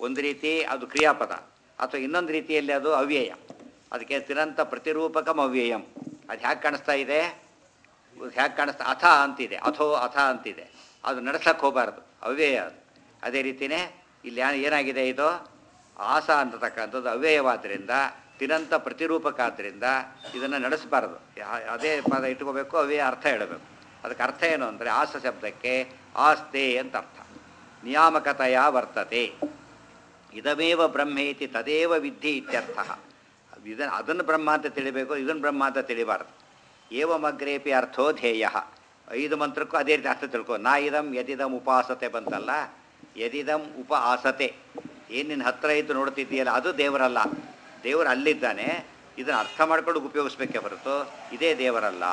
ಒಂದು ರೀತಿ ಅದು ಕ್ರಿಯಾಪದ, ಅಥವಾ ಇನ್ನೊಂದು ರೀತಿಯಲ್ಲಿ ಅದು ಅವ್ಯಯ. ಅದಕ್ಕೆ ತಿರಂತ ಪ್ರತಿರೂಪಕಂ ಅವ್ಯಯಂ. ಅದು ಹ್ಯಾಗೆ ಕಾಣಿಸ್ತಾ ಇದೆ, ಹ್ಯಾಗೆ ಕಾಣಿಸ್ತಾ ಅಥ ಅಂತಿದೆ, ಅಥೋ ಅಥ ಅಂತಿದೆ, ಅದು ನಡೆಸಕ್ಕೆ ಹೋಗಬಾರ್ದು, ಅವ್ಯಯ ಅದು. ಅದೇ ರೀತಿಯೇ ಇಲ್ಲಿ ಏನಾಗಿದೆ, ಇದು ಆಸ ಅಂತತಕ್ಕಂಥದ್ದು ಅವ್ಯಯವಾದ್ದರಿಂದ ತಿರಂತ ಪ್ರತಿರೂಪಕ ಆದ್ದರಿಂದ ಇದನ್ನು ನಡೆಸಬಾರದು. ಅದೇ ಪದ ಇಟ್ಕೋಬೇಕು, ಅವ್ಯಯ ಅರ್ಥ ಹೇಳಬೇಕು. ಅದಕ್ಕೆ ಅರ್ಥ ಏನು ಅಂದರೆ ಆಸ ಶಬ್ದಕ್ಕೆ ಆಸ್ತೆ ಅಂತ ಅರ್ಥ. ನಿಯಾಮಕತೆಯ ವರ್ತತೆ, ಇದಮೇವ ಬ್ರಹ್ಮೇತಿ ತದೇವ ವಿದ್ಧಿ ಇತ್ಯರ್ಥ. ಅದನ್ನು ಬ್ರಹ್ಮ ಅಂತ ತಿಳಿಬೇಕು, ಇದನ್ನು ಬ್ರಹ್ಮ ಅಂತ ತಿಳಿಬಾರ್ದು. ಏವಮಗ್ರೇಪಿ ಅರ್ಥೋ ಧ್ಯೇಯ. 5 ಮಂತ್ರಕ್ಕೂ ಅದೇ ರೀತಿ ಅರ್ಥ ತಿಳ್ಕೊ. ನಾ ಇದಂ ಯದಿದಂ ಉಪಾಸತೆ ಬಂತಲ್ಲ, ಯದಿದಂ ಉಪ ಆಸತೆ, ಏನು ನಿನ್ನ ಹತ್ರ ಇದ್ದು ನೋಡ್ತಿದ್ದೀಯಲ್ಲ ಅದು ದೇವರಲ್ಲ, ದೇವರು ಅಲ್ಲಿದ್ದಾನೆ. ಇದನ್ನು ಅರ್ಥ ಮಾಡ್ಕೊಂಡು ಉಪಯೋಗಿಸ್ಬೇಕೇ ಹೊರತು ಇದೇ ದೇವರಲ್ಲ.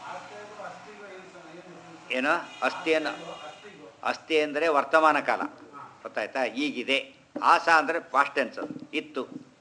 ಏನು ಅಸ್ಥಿಯನ್ನು, ಅಸ್ಥಿ ಅಂದರೆ ವರ್ತಮಾನ ಕಾಲ, ಗೊತ್ತಾಯ್ತಾ, ಈಗಿದೆ. ಆಸ ಅಂದರೆ ಪಾಸ್ಟ್ ಟೆನ್ಸ್, ಇತ್ತು.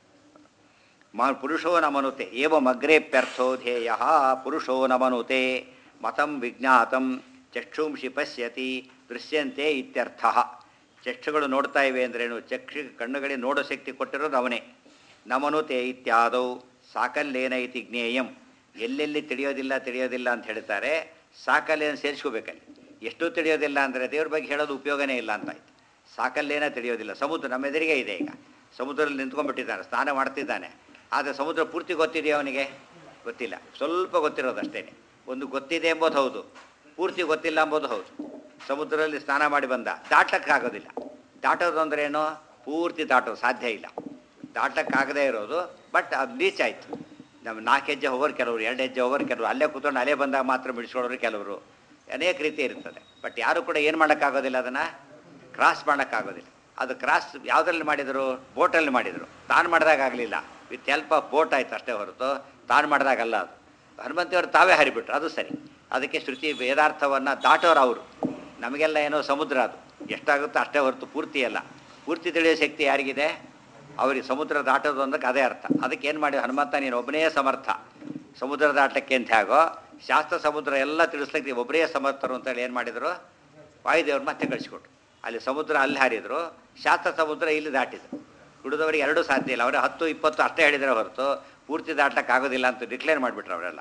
ಪುರುಷೋ ನಮನುತೆ ಏವಮಗ್ರೇಪ್ಯರ್ಥೋ ಧ್ಯೇಯ. ಪುರುಷೋ ನಮನುತೆ ಮತಂ ವಿಜ್ಞಾತಂ ಚಕ್ಷುಂಷಿ ಪಶ್ಯತಿ ದೃಶ್ಯಂತೆ ಇತ್ಯರ್ಥ. ಚಕ್ಷುಗಳು ನೋಡ್ತಾ ಇವೆ ಅಂದ್ರೇನು, ಕಣ್ಣುಗಳಿಗೆ ನೋಡೋ ಶಕ್ತಿ ಕೊಟ್ಟಿರೋದು ಅವನೇ. ನಮನುತೆ ಇತ್ಯಾದೌ ಸಾಕಲ್ಲೇನ ಇತಿ ಜ್ಞೇಯಂ. ಎಲ್ಲೆಲ್ಲಿ ತಿಳಿಯೋದಿಲ್ಲ ಅಂತ ಹೇಳ್ತಾರೆ, ಸಾಕಲ್ಲೇನ ಸೇರಿಸ್ಕೋಬೇಕಲ್ಲಿ. ಎಷ್ಟು ತಿಳಿಯೋದಿಲ್ಲ ಅಂದರೆ ದೇವ್ರ ಬಗ್ಗೆ ಹೇಳೋದು ಉಪಯೋಗನೇ ಇಲ್ಲ ಅಂತಾಯ್ತು. ಸಾಕಲ್ಲೇನ ತಿಳಿಯೋದಿಲ್ಲ. ಸಮುದ್ರ ನಮ್ಮ ಎದುರಿಗೆ ಇದೆ, ಈಗ ಸಮುದ್ರದಲ್ಲಿ ನಿಂತ್ಕೊಂಡ್ಬಿಟ್ಟಿದ್ದಾನೆ, ಸ್ನಾನ ಮಾಡ್ತಿದ್ದಾನೆ. ಆದರೆ ಸಮುದ್ರ ಪೂರ್ತಿ ಗೊತ್ತಿದೆಯೋ ಅವನಿಗೆ? ಗೊತ್ತಿಲ್ಲ, ಸ್ವಲ್ಪ ಗೊತ್ತಿರೋದು ಅಷ್ಟೇ. ಒಂದು ಗೊತ್ತಿದೆ ಎಂಬುದು ಹೌದು, ಪೂರ್ತಿ ಗೊತ್ತಿಲ್ಲ ಎಂಬುದು ಹೌದು. ಸಮುದ್ರದಲ್ಲಿ ಸ್ನಾನ ಮಾಡಿ ಬಂದ, ದಾಟಕ್ಕಾಗೋದಿಲ್ಲ. ದಾಟೋದು ಅಂದ್ರೇನು, ಪೂರ್ತಿ ದಾಟೋದು ಸಾಧ್ಯ ಇಲ್ಲ, ದಾಟಕ್ಕಾಗದೇ ಇರೋದು. ಬಟ್ ಅದು ರೀಚ್ ಆಯಿತು. ನಮ್ಮ 4 ಹೆಜ್ಜೆ ಹೋಗೋರು ಕೆಲವರು, 2 ಹೆಜ್ಜೆ ಹೋಗೋರು ಕೆಲವರು, ಅಲ್ಲೇ ಕೂತ್ಕೊಂಡು ಅಲ್ಲೇ ಬಂದಾಗ ಮಾತ್ರ ಬಿಡಿಸ್ಕೊಳ್ಳೋರು ಕೆಲವರು, ಅನೇಕ ರೀತಿ ಇರ್ತದೆ. ಬಟ್ ಯಾರು ಕೂಡ ಏನು ಮಾಡೋಕ್ಕಾಗೋದಿಲ್ಲ, ಅದನ್ನು ಕ್ರಾಸ್ ಮಾಡೋಕ್ಕಾಗೋದಿಲ್ಲ. ಅದು ಕ್ರಾಸ್ ಯಾವುದ್ರಲ್ಲಿ ಮಾಡಿದರು? ಬೋಟಲ್ಲಿ ಮಾಡಿದರು. ತಾನು ಮಾಡಿದಾಗ ಆಗಲಿಲ್ಲ, ವಿತ್ ಹೆಲ್ಪ್ ಆಫ್ ಬೋಟ್ ಆಯಿತು ಅಷ್ಟೇ ಹೊರತು ತಾನು ಮಾಡಿದಾಗಲ್ಲ. ಅದು ಹನುಮಂತಿಯವರು ತಾವೇ ಹರಿಬಿಟ್ರು, ಅದು ಸರಿ. ಅದಕ್ಕೆ ಶ್ರುತಿ ವೇದಾರ್ಥವನ್ನು ದಾಟೋರು ಅವರು. ನಮಗೆಲ್ಲ ಏನೋ ಸಮುದ್ರ, ಅದು ಎಷ್ಟಾಗುತ್ತೋ ಅಷ್ಟೇ ಹೊರತು ಪೂರ್ತಿ ಅಲ್ಲ. ಪೂರ್ತಿ ತಿಳಿಯೋ ಶಕ್ತಿ ಯಾರಿಗಿದೆ? ಅವರಿಗೆ ಸಮುದ್ರ ದಾಟೋದು ಅಂದಕ್ಕೆ ಅದೇ ಅರ್ಥ. ಅದಕ್ಕೆ ಏನು ಮಾಡಿ ಹನುಮಂತ ನೀನು ಒಬ್ಬನೇ ಸಮರ್ಥ, ಸಮುದ್ರ ದಾಟಕ್ಕೆ ಅಂತ ಹೇಗೋ ಶಾಸ್ತ್ರ ಸಮುದ್ರ ಎಲ್ಲ ತಿಳಿಸ್ಲಿಕ್ಕೆ ಒಬ್ಬರೇ ಸಮರ್ಥರು ಅಂತೇಳಿ ಏನು ಮಾಡಿದರು? ವಾಯುದೇವ್ರು ಮತ್ತೆ ಕಳಿಸ್ಕೊಟ್ರು. ಅಲ್ಲಿ ಸಮುದ್ರ ಅಲ್ಲಿ ಹಾರಿದರು, ಶಾಸ್ತ್ರ ಸಮುದ್ರ ಇಲ್ಲಿ ದಾಟಿದರು. ಉಳಿದವರಿಗೆ ಎರಡೂ ಸಾಧ್ಯ ಇಲ್ಲ. ಅವರೇ 10-20 ಅಷ್ಟೇ ಹೇಳಿದರೆ ಹೊರತು ಪೂರ್ತಿ ದಾಟಕ್ಕಾಗೋದಿಲ್ಲ ಅಂತ ಡಿಕ್ಲೇರ್ ಮಾಡಿಬಿಟ್ರು ಅವರೆಲ್ಲ.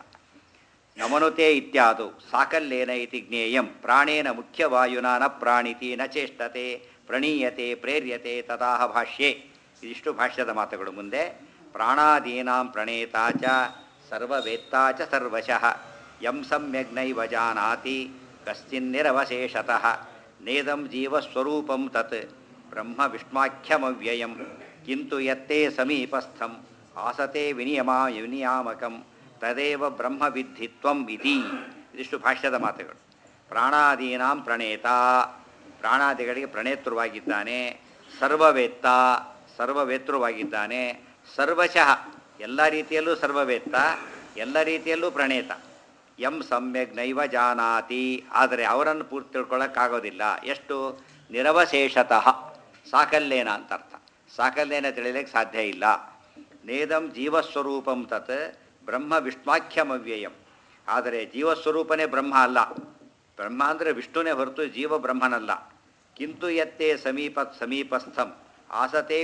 ನಮನುತೆ ಇತ್ಯಾದು ಸಾಕಲ್ಲೇನ ಇತಿ ಜ್ಞೇಯಂ. ಪ್ರಾಣೇನ ಮುಖ್ಯವಾಯುನಾ ನ ಪ್ರಾಣಿತಿ ನ ಚೇಷ್ಟತೆ ಪ್ರಣೀಯತೆ ಪ್ರೇರ್ಯತೆ ತದಾಹ ಭಾಷ್ಯೆ. ಇದಿಷ್ಟು ಭಾಷ್ಯದ ಮಾತುಗಳು. ಮುಂದೆ ಪ್ರಾಣಾದೀನಾಂ ಪ್ರಣೇತಾ ಚ ಸರ್ವವೇತ್ತಾ ಚ ಸರ್ವಶಃ ಯಂ ಸಮ್ಯಗ್ನೈವ ಜಾನಾತಿ ಕಶ್ಚಿನ್ನಿರವಶೇಷತಃ ನೇದಂ ಜೀವಸ್ವರೂಪಂ ತತ್ ಬ್ರಹ್ಮ ವಿಷ್ಣಾಖ್ಯಮವ್ಯಯಂ ಕಿಂತು ಯತ್ತೇ ಸಮೀಪಸ್ಥಂ ಆಸತೆ ವಿನಿಯಾಮಕಂ ತದೇವ ಬ್ರಹ್ಮವಿದ್ಧಿತ್ವಂ ಇತಿ. ಇದಿಷ್ಟು ಭಾಷ್ಯದ ಮಾತುಗಳು. ಪ್ರಾಣಾದೀನಾಂ ಪ್ರಣೇತ, ಪ್ರಾಣಾದಿಗಳಿಗೆ ಪ್ರಣೇತೃವಾಗಿದ್ದಾನೆ. ಸರ್ವವೇತ್ತ, ಸರ್ವವೇತೃವಾಗಿದ್ದಾನೆ. ಸರ್ವಶಃ, ಎಲ್ಲ ರೀತಿಯಲ್ಲೂ ಸರ್ವವೇತ್ತ, ಎಲ್ಲ ರೀತಿಯಲ್ಲೂ ಪ್ರಣೇತ. ಯಂ ಸಮ್ಯಗ್ ನೈವ ಜಾನಾತಿ, ಆದರೆ ಅವರನ್ನು ಪೂರ್ತಿ ತಿಳ್ಕೊಳ್ಳೋಕ್ಕಾಗೋದಿಲ್ಲ. ಎಷ್ಟು? ನಿರವಶೇಷತಃ, ಸಾಕಲ್ಲೇನ ಅಂತ ಅರ್ಥ. ಸಾಕಲ್ಲೇನ ತಿಳಿಲಿಕ್ಕೆ ಸಾಧ್ಯ ಇಲ್ಲ. ನೇದಂ ಜೀವಸ್ವರೂಪಂ ತತ್ ಬ್ರಹ್ಮ ವಿಷ್ಣಾಖ್ಯಮವ್ಯಯಂ. ಆದರೆ ಜೀವಸ್ವರೂಪನೇ ಬ್ರಹ್ಮ ಅಲ್ಲ. ಬ್ರಹ್ಮ ಅಂದರೆ ವಿಷ್ಣುನೇ ಹೊರತು ಜೀವ ಬ್ರಹ್ಮನಲ್ಲ. ಕಿಂತು ಯತ್ತೇ ಸಮೀಪಸ್ಥಂ ಆಸತೆ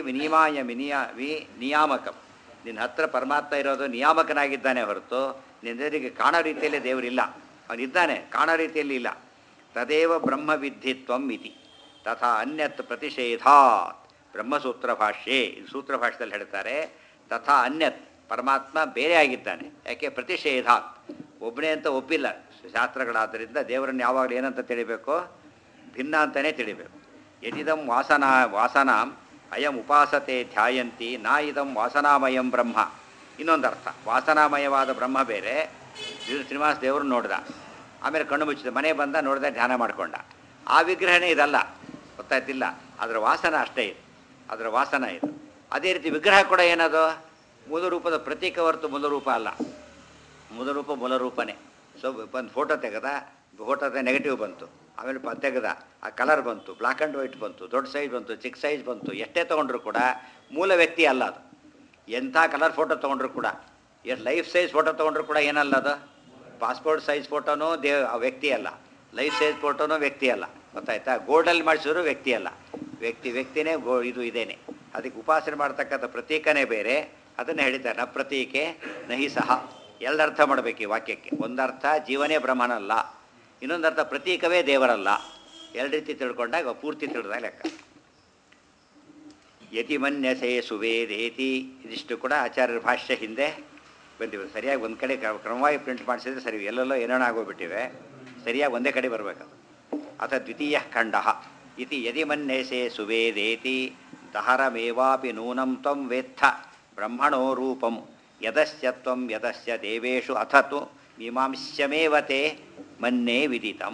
ನಿಯಾಮಕಂ. ನಿನ್ನ ಹತ್ರ ಪರಮಾತ್ಮ ಇರೋದು ನಿಯಾಮಕನಾಗಿದ್ದಾನೆ ಹೊರತು ನಿನ್ನೆರಿಗೆ ಕಾಣೋ ರೀತಿಯಲ್ಲಿ ದೇವರಿಲ್ಲ. ಅವನಿದ್ದಾನೆ, ಕಾಣೋ ರೀತಿಯಲ್ಲಿ ಇಲ್ಲ. ತದೇವ ಬ್ರಹ್ಮವಿದ್ಧಿತ್ವಂ ಇತಿ ತಥಾ ಅನ್ಯತ್ ಪ್ರತಿಷೇಧಾತ್. ಬ್ರಹ್ಮಸೂತ್ರ ಭಾಷ್ಯೆ, ಇದು ಸೂತ್ರ ಭಾಷ್ಯದಲ್ಲಿ ಹೇಳ್ತಾರೆ. ತಥಾ ಅನ್ಯತ್, ಪರಮಾತ್ಮ ಬೇರೆ ಆಗಿದ್ದಾನೆ. ಯಾಕೆ? ಪ್ರತಿಷೇಧಾತ್, ಒಬ್ಬನೇ ಅಂತ ಒಪ್ಪಿಲ್ಲ ಶಾಸ್ತ್ರಗಳಾದ್ದರಿಂದ. ದೇವರನ್ನು ಯಾವಾಗಲೂ ಏನಂತ ತಿಳಿಬೇಕು? ಭಿನ್ನ ಅಂತಲೇ ತಿಳಿಬೇಕು. ಯದಿದಂ ವಾಸನಾಂ ಅಯಂ ಉಪಾಸತೆ ಧ್ಯಾಯಂತಿ ನಾ ಇದಂ ವಾಸನಾಮಯಂ ಬ್ರಹ್ಮ. ಇನ್ನೊಂದು ಅರ್ಥ, ವಾಸನಾಮಯವಾದ ಬ್ರಹ್ಮ ಬೇರೆ. ಶ್ರೀನಿವಾಸ ದೇವರು ನೋಡ್ದ, ಆಮೇಲೆ ಕಣ್ಣು ಮುಚ್ಚಿದ, ಮನೆ ಬಂದ, ನೋಡ್ದ, ಧ್ಯಾನ ಮಾಡಿಕೊಂಡ. ಆ ವಿಗ್ರಹನೇ ಇದಲ್ಲ, ಗೊತ್ತಾಯ್ತಿಲ್ಲ. ಅದರ ವಾಸನ ಅಷ್ಟೇ ಇದು, ಅದರ ವಾಸನ ಇದು. ಅದೇ ರೀತಿ ವಿಗ್ರಹ ಕೂಡ ಏನದು? ಮೂಲ ರೂಪದ ಪ್ರತೀಕ ಹೊರತು ಮೂಲ ರೂಪ ಅಲ್ಲ. ಮೂಲ ರೂಪ ಮೂಲ ರೂಪನೇ. ಸೊ ಒಂದು ಫೋಟೋ ತೆಗೆದ, ಫೋಟೋದ ನೆಗೆಟಿವ್ ಬಂತು, ಆಮೇಲೆ ತೆಗೆದ, ಆ ಕಲರ್ ಬಂತು, ಬ್ಲ್ಯಾಕ್ ಆ್ಯಂಡ್ ವೈಟ್ ಬಂತು, ದೊಡ್ಡ ಸೈಜ್ ಬಂತು, ಚಿಕ್ಕ ಸೈಜ್ ಬಂತು, ಎಷ್ಟೇ ತೊಗೊಂಡ್ರು ಕೂಡ ಮೂಲ ವ್ಯಕ್ತಿ ಅಲ್ಲ ಅದು. ಎಂಥ ಕಲರ್ ಫೋಟೋ ತೊಗೊಂಡ್ರು ಕೂಡ, ಎಷ್ಟು ಲೈಫ್ ಸೈಜ್ ಫೋಟೋ ತೊಗೊಂಡ್ರು ಕೂಡ ಏನಲ್ಲ ಅದು? ಪಾಸ್ಪೋರ್ಟ್ ಸೈಜ್ ಫೋಟೋನೂ ವ್ಯಕ್ತಿ ಅಲ್ಲ, ಲೈಫ್ ಸೈಜ್ ಫೋಟೋನೂ ವ್ಯಕ್ತಿ ಅಲ್ಲ. ಗೊತ್ತಾಯ್ತಾ? ಗೋಲ್ಡಲ್ಲಿ ಮಾಡಿಸಿದ್ರು ವ್ಯಕ್ತಿ ಅಲ್ಲ, ವ್ಯಕ್ತಿನೇ ಇದು ಇದೇನೆ. ಅದಕ್ಕೆ ಉಪಾಸನೆ ಮಾಡ್ತಕ್ಕಂಥ ಪ್ರತೀಕನೇ ಬೇರೆ, ಅದನ್ನು ಹೇಳಿದ್ದಾರೆ. ನ ಪ್ರತೀಕೆ ನಹಿ ಸಹ. ಎರಡರ್ಥ ಮಾಡಬೇಕು ಈ ವಾಕ್ಯಕ್ಕೆ. ಒಂದರ್ಥ ಜೀವನೇ ಬ್ರಹ್ಮನಲ್ಲ, ಇನ್ನೊಂದರ್ಥ ಪ್ರತೀಕವೇ ದೇವರಲ್ಲ. ಎರಡು ರೀತಿ ತಿಳ್ಕೊಂಡಾಗ ಪೂರ್ತಿ ತಿಳಿದಾಗ ಲೆಕ್ಕ. ಯತಿ ಮನ್ಯಸೆ ಸುವೇದೇತಿ, ಇದಿಷ್ಟು ಕೂಡ ಆಚಾರ್ಯರ ಭಾಷ್ಯ ಹಿಂದೆ ಬಂದಿವೆ. ಸರಿಯಾಗಿ ಒಂದು ಕಡೆ ಕ್ರಮವಾಗಿ ಪ್ರಿಂಟ್ ಮಾಡಿಸಿದ್ರೆ ಸರಿ, ಎಲ್ಲೆಲ್ಲೋ ಏನೇನೋ ಆಗೋಗ್ಬಿಟ್ಟಿವೆ. ಸರಿಯಾಗಿ ಒಂದೇ ಕಡೆ ಬರಬೇಕು. ಅಥ ದ್ವಿತೀಯ ಖಂಡ ಇತಿ ಯದಿ ಮನ್ಯಸೆ ಸುವೇದೇತಿ ದಹರಮೇವಾಪಿ ನೂನಂ ತ್ವಂ ವೇತ್ಥ ಬ್ರಹ್ಮಣೋ ರೂಪಂ ಯದಸ್ಯ ತ್ವಂ ಯದಸ್ಯ ದೇವೇಶು ಅಥತು ಮೀಮಾಂಸ್ಯಮೇವತೆ ಮನ್ಯೇ ವಿದಿತಂ.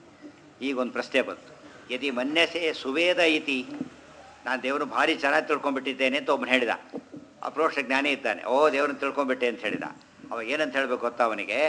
ಈಗೊಂದು ಪ್ರಶ್ನೆ ಬಂತು. ಯದಿ ಮನ್ಯಸೆ ಸುವೇದ ಇತಿ, ನಾನು ದೇವರನ್ನು ಭಾರಿ ಚೆನ್ನಾಗಿ ತಿಳ್ಕೊಂಡ್ಬಿಟ್ಟಿದ್ದೇನೆ ಅಂತ ಒಬ್ಬನು ಹೇಳಿದ. ಅಪ್ರೋಕ್ಷ ಜ್ಞಾನಿ ಇದ್ದಾನೆ. ಓ ದೇವ್ರನ್ನ ತಿಳ್ಕೊಂಡ್ಬಿಟ್ಟೆ ಅಂತ ಹೇಳಿದ. ಅವಾಗ ಏನಂತ ಹೇಳಬೇಕು ಗೊತ್ತಾ ಅವನಿಗೆ?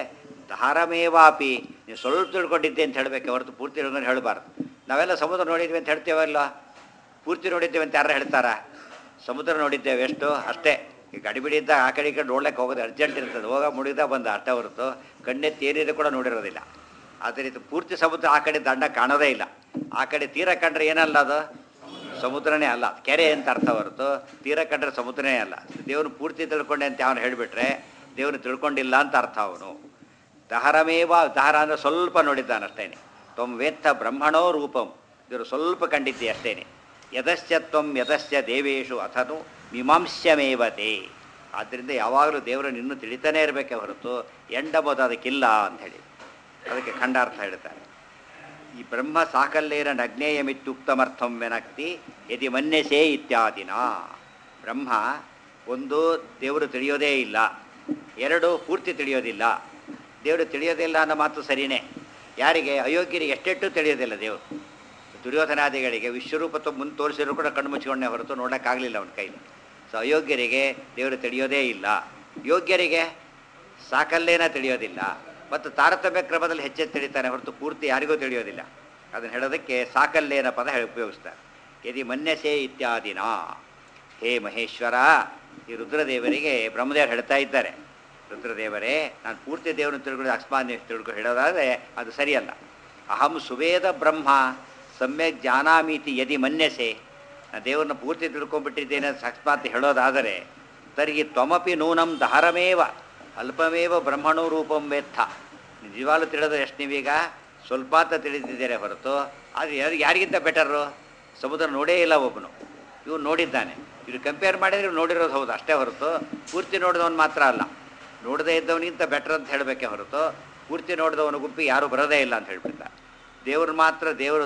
ಧಾರಮೇವಾಪಿ, ನೀವು ಸ್ವಲ್ಪ ತಿಳ್ಕೊಂಡಿದ್ದೆ ಅಂತ ಹೇಳಬೇಕು, ಹೊರತು ಪೂರ್ತಿ ತಿಳ್ಕೊಂಡು ಹೇಳಬಾರ್ದು. ನಾವೆಲ್ಲ ಸಮುದ್ರ ನೋಡಿದ್ವಿ ಅಂತ ಹೇಳ್ತೇವಲ್ಲ, ಪೂರ್ತಿ ನೋಡಿದ್ದೇವೆ ಅಂತ ಯಾರು ಹೇಳ್ತಾರ? ಸಮುದ್ರ ನೋಡಿದ್ದೇವೆ ಎಷ್ಟು ಅಷ್ಟೇ. ಈಗ ಗಡಿಬಿಡಿದ್ದ ಆ ಕಡೆ ಈ ಕಡೆ ನೋಡ್ಲಿಕ್ಕೆ ಹೋಗೋದು ಅರ್ಜೆಂಟ್ ಇರ್ತದೆ, ಹೋಗ ಮುಡಿದ ಬಂದ ಅಷ್ಟೇ ಹೊರತು ಕಣ್ಣೆತ್ತಿ ಏರಿದ್ರೆ ಕೂಡ ನೋಡಿರೋದಿಲ್ಲ. ಅದೇ ರೀತಿ ಪೂರ್ತಿ ಸಮುದ್ರ ಆ ಕಡೆ ದಂಡ ಕಾಣೋದೇ ಇಲ್ಲ. ಆ ಕಡೆ ತೀರ ಕಂಡ್ರೆ ಏನಲ್ಲ, ಅದು ಸಮುದ್ರನೇ ಅಲ್ಲ, ಕೆರೆ ಅಂತ ಅರ್ಥ ಹೊರತು ತೀರ ಕಂಡ್ರೆ ಸಮುದ್ರನೇ ಅಲ್ಲ. ದೇವ್ರನ್ನ ಪೂರ್ತಿ ತಿಳ್ಕೊಂಡೆ ಅಂತ ಅವನು ಹೇಳಿಬಿಟ್ರೆ ದೇವ್ರನ್ನ ತಿಳ್ಕೊಂಡಿಲ್ಲ ಅಂತ ಅರ್ಥ. ಅವನು ದಹರಮೇವ, ದಹರ ಅಂದರೆ ಸ್ವಲ್ಪ ನೋಡಿದ್ದಾನಷ್ಟೇನೆ. ತ್ವಂ ವೇತ್ತ ಬ್ರಹ್ಮಣೋ ರೂಪಂ, ಇವರು ಸ್ವಲ್ಪ ಕಂಡಿದ್ದೆ ಅಷ್ಟೇನೆ. ಯದಸ್ಯ ತ್ವಂ ಯದಸ್ಯ ದೇವೇಶು ಅಥನು ಮೀಮಾಂಸ್ಯಮೇವತೆ. ಆದ್ದರಿಂದ ಯಾವಾಗಲೂ ದೇವರನ್ನು ಇನ್ನೂ ತಿಳಿತಾನೇ ಇರಬೇಕೆ ಹೊರತು ಎಂಡಬೋದು ಅದಕ್ಕಿಲ್ಲ ಅಂಥೇಳಿ ಅದಕ್ಕೆ ಖಂಡಾರ್ಥ ಹೇಳ್ತಾರೆ. ಈ ಬ್ರಹ್ಮ ಸಾಕಲ್ಲೇನ ನಗ್ನೇಯಮಿತ್ಯುಕ್ತಮರ್ಥಂ ವೆನಕ್ತಿ ಯದಿ ಮನ್ಯಸೇ ಇತ್ಯಾದಿನ. ಬ್ರಹ್ಮ ಒಂದು, ದೇವರು ತಿಳಿಯೋದೇ ಇಲ್ಲ. ಎರಡು, ಪೂರ್ತಿ ತಿಳಿಯೋದಿಲ್ಲ. ದೇವರು ತಿಳಿಯೋದಿಲ್ಲ ಅನ್ನೋ ಮಾತು ಸರಿಯೇ. ಯಾರಿಗೆ? ಅಯೋಗ್ಯರಿಗೆ ಎಷ್ಟೆಷ್ಟು ತಿಳಿಯೋದಿಲ್ಲ ದೇವರು. ದುರ್ಯೋಧನಾದಿಗಳಿಗೆ ವಿಶ್ವರೂಪ ಮುಂದೆ ತೋರಿಸಿದ್ರು ಕೂಡ ಕಣ್ಣು ಮುಚ್ಕೊಂಡೆ ಹೊರತು ನೋಡೋಕ್ಕಾಗಲಿಲ್ಲ ಅವನ ಕೈಲಿ. ಸೊ ಅಯೋಗ್ಯರಿಗೆ ದೇವರು ತಿಳಿಯೋದೇ ಇಲ್ಲ. ಯೋಗ್ಯರಿಗೆ ಸಾಕಲ್ಲೇನ ತಿಳಿಯೋದಿಲ್ಲ, ಮತ್ತು ತಾರತಮ್ಯ ಕ್ರಮದಲ್ಲಿ ಹೆಚ್ಚೆಚ್ಚು ತಿಳಿತಾನೆ ಹೊರತು ಪೂರ್ತಿ ಯಾರಿಗೂ ತಿಳಿಯೋದಿಲ್ಲ. ಅದನ್ನು ಹೇಳೋದಕ್ಕೆ ಸಾಕಲ್ಲೇನ ಪದ ಉಪಯೋಗಿಸ್ತಾರೆ. ಯದಿ ಮನ್ಯಸೆ ಇತ್ಯಾದಿನ. ಹೇ ಮಹೇಶ್ವರ, ಈ ರುದ್ರದೇವರಿಗೆ ಬ್ರಹ್ಮದೇವರು ಹೇಳ್ತಾ ಇದ್ದಾರೆ, ರುದ್ರದೇವರೇ ನಾನು ಪೂರ್ತಿ ದೇವರನ್ನು ತಿಳ್ಕೊಂಡು ಅಕಸ್ಮಾತ್ ತಿಳ್ಕೊಂಡು ಹೇಳೋದಾದರೆ ಅದು ಸರಿಯಲ್ಲ. ಅಹಂ ಸುವೇದ ಬ್ರಹ್ಮ ಸಮ್ಯಕ್ ಜಾನಾಮೀತಿ ಯದಿ ಮನ್ಯಸೆ, ನಾನು ದೇವ್ರನ್ನ ಪೂರ್ತಿ ತಿಳ್ಕೊಂಡ್ಬಿಟ್ಟಿದ್ದೇನೆ ಅಕಸ್ಮಾತ್ ಹೇಳೋದಾದರೆ ತರ್ಹಿ ತ್ವಮಪಿ ನೂನಂ ದಹರಮೇವ ಅಲ್ಪಮೇವ ಬ್ರಹ್ಮಣೋ ರೂಪಂ ವೇತ್ಥ. ನಿಜವಾಗ್ಲೂ ತಿಳಿದ್ರೆ ಎಷ್ಟು ನೀವೀಗ ಸ್ವಲ್ಪ ಅಂತ ತಿಳಿದಿದ್ದೀರಿ ಹೊರತು ಅದು ಯಾರಿಗಿಂತ ಬೆಟರು? ಸಮುದ್ರ ನೋಡೇ ಇಲ್ಲ ಒಬ್ಬನು, ಇವ್ನು ನೋಡಿದ್ದಾನೆ. ಇವ್ರು ಕಂಪೇರ್ ಮಾಡಿದ್ರೆ ಇವ್ರು ನೋಡಿರೋದು ಹೌದು ಅಷ್ಟೇ ಹೊರತು ಪೂರ್ತಿ ನೋಡಿದವನು ಮಾತ್ರ ಅಲ್ಲ, ನೋಡದೇ ಇದ್ದವನಿಗಿಂತ ಬೆಟರ್ ಅಂತ ಹೇಳಬೇಕೆ ಹೊರತು ಪೂರ್ತಿ ನೋಡಿದವನ ಗುಂಪಿ ಯಾರೂ ಬರೋದೇ ಇಲ್ಲ ಅಂತ ಹೇಳ್ಬಿಟ್ಟ. ದೇವ್ರು ಮಾತ್ರ